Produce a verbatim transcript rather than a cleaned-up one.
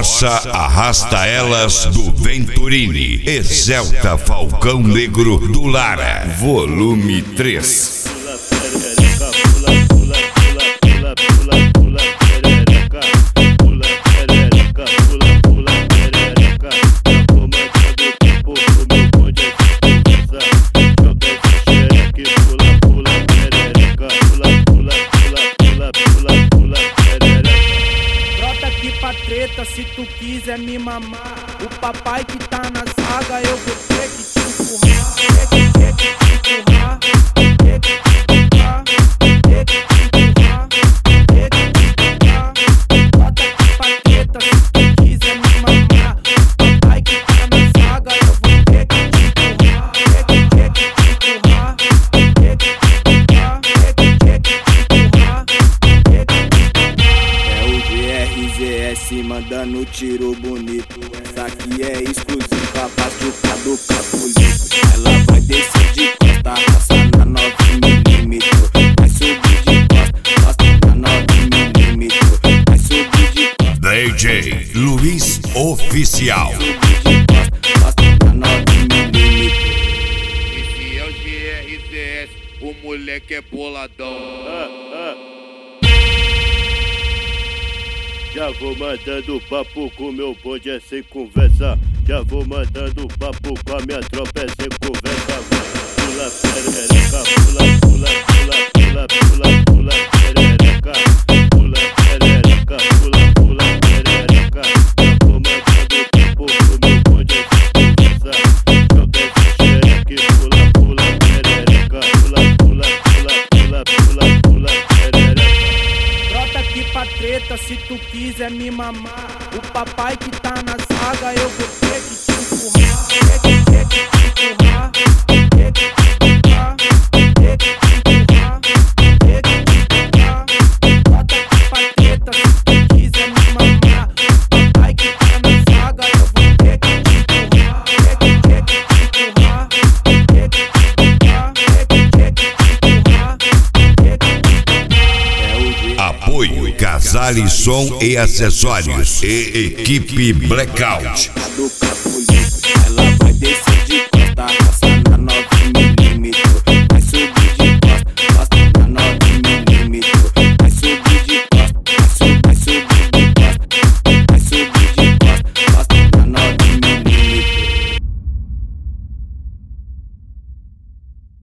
Força Arrasta Elas do Venturini. Exalta Falcão Negro do Lara. Volume três. Se tu quiser me mamar, o papai que tá na zaga, eu vou ter que te empurrar, ter que, ter que te empurrar, ter que te empurrar, ter que te empurrar, ter que te empurrar. Bota aqui pra treta, se tu quiser me mamar, o papai que tá na zaga, eu vou ter que te empurrar, ter que, ter que te empurrar, ter que te empurrar, ter que, ter que te empurrar, ter que te empurrar. É o G R Z S mandando tiro bonito. Essa aqui é exclusiva pra chucar do capulito. Ela vai descer de costa, raça na nove milímetros. Vai subir de costa, costa na nove milímetros. Vai subir de costa. D J Luiz Oficial. Vai subir de costa, costa na nove milímetros. Esse é o G R Z S, o moleque é boladão. Ah, ah. Já vou mandando papo com meu bonde é sem conversa. Já vou mandando papo com a minha tropa é sem conversa. Pula perereca, pula, pula, pula, pula, pula, pula perereca. Pula perereca, pula, pula perereca. Já vou mandando papo com meu bonde é sem conversa. Joga esse xereque, pula, pula perereca. Pula, pula, pula, pula, pula, pula perereca. Brota aqui pra treta, se tu quiser me mamar, o papai que tá na zaga, eu vou ter que te empurrar, ter que, ter que te empurrar, ter que te empurrar, ter que te empurrar, ter que te empurrar. Brota aqui pra treta, se tu quiser me mamar, o papai que tá na zaga, eu vou ter que te empurrar, ter que, ter que te empurrar, ter que te empurrar, ter que, ter que te empurrar, ter que te empurrar. Apoio Casale Som e Acessórios e Equipe Blackout.